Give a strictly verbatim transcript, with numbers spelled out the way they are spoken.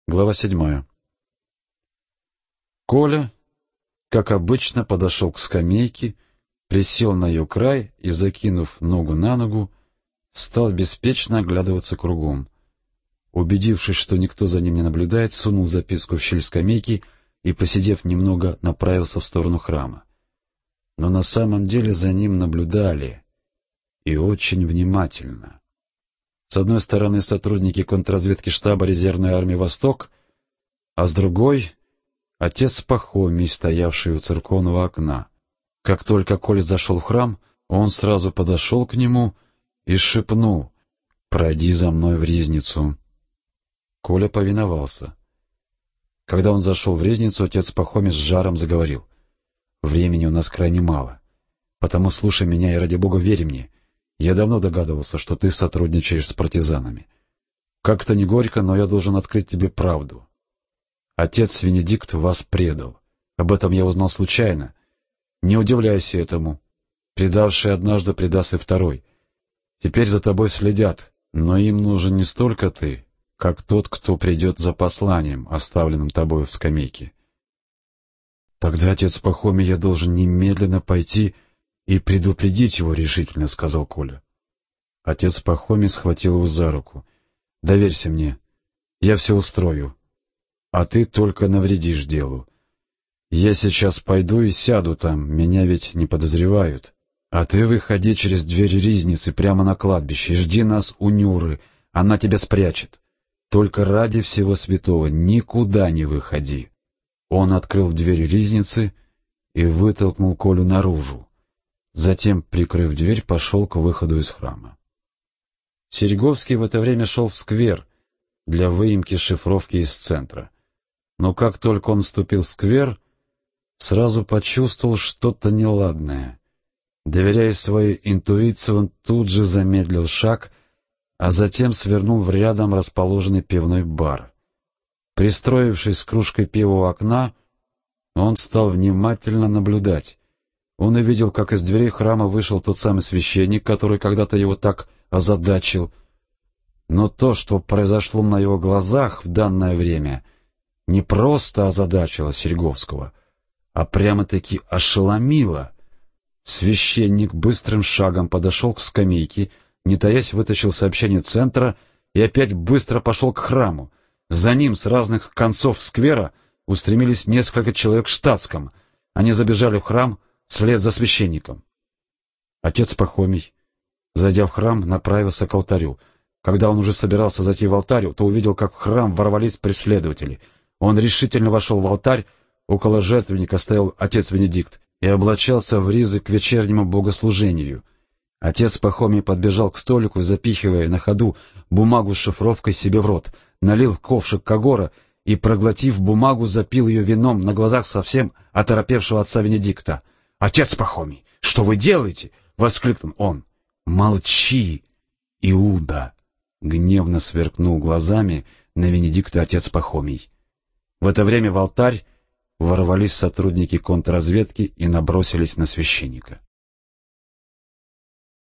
Глава седьмая. Коля, как обычно, подошел к скамейке, присел на ее край и, закинув ногу на ногу, стал беспечно оглядываться кругом. Убедившись, что никто за ним не наблюдает, сунул записку в щель скамейки и, посидев немного, направился в сторону храма. Но на самом деле за ним наблюдали, и очень внимательно. С одной стороны сотрудники контрразведки штаба резервной армии «Восток», а с другой — отец Пахомий, стоявший у церковного окна. Как только Коля зашел в храм, он сразу подошел к нему и шепнул: «Пройди за мной в ризницу». Коля повиновался. Когда он зашел в ризницу, отец Пахомий с жаром заговорил: «Времени у нас крайне мало, потому слушай меня и, ради бога, верь мне. Я давно догадывался, что ты сотрудничаешь с партизанами. Как-то не горько, но я должен открыть тебе правду. Отец Венедикт вас предал. Об этом я узнал случайно. Не удивляйся этому. Предавший однажды предаст и второй. Теперь за тобой следят, но им нужен не столько ты, как тот, кто придет за посланием, оставленным тобой в скамейке». «Тогда, отец Пахомий, я должен немедленно пойти и предупредить его», — решительно сказал Коля. Отец Пахомий схватил его за руку. «Доверься мне, я все устрою, а ты только навредишь делу. Я сейчас пойду и сяду там, меня ведь не подозревают. А ты выходи через дверь ризницы прямо на кладбище и жди нас у Нюры, она тебя спрячет. Только ради всего святого никуда не выходи». Он открыл дверь ризницы и вытолкнул Колю наружу. Затем, прикрыв дверь, пошел к выходу из храма. Серьговский в это время шел в сквер для выемки шифровки из центра. Но как только он вступил в сквер, сразу почувствовал что-то неладное. Доверяя своей интуиции, он тут же замедлил шаг, а затем свернул в рядом расположенный пивной бар. Пристроившись с кружкой пива у окна, он стал внимательно наблюдать. Он увидел, как из дверей храма вышел тот самый священник, который когда-то его так озадачил. Но то, что произошло на его глазах в данное время, не просто озадачило Серьговского, а прямо-таки ошеломило. Священник быстрым шагом подошел к скамейке, не таясь вытащил сообщение центра и опять быстро пошел к храму. За ним с разных концов сквера устремились несколько человек в штатском. Они забежали в храм вслед за священником. Отец Пахомий, зайдя в храм, направился к алтарю. Когда он уже собирался зайти в алтарь, то увидел, как в храм ворвались преследователи. Он решительно вошел в алтарь, около жертвенника стоял отец Венедикт и облачался в ризы к вечернему богослужению. Отец Пахомий подбежал к столику, запихивая на ходу бумагу с шифровкой себе в рот, налил в ковшик когора и, проглотив бумагу, запил ее вином на глазах совсем оторопевшего отца Венедикта. «Отец Пахомий, что вы делаете?» — воскликнул он. «Молчи, Иуда!» — гневно сверкнул глазами на Венедикта отец Пахомий. В это время в алтарь ворвались сотрудники контрразведки и набросились на священника.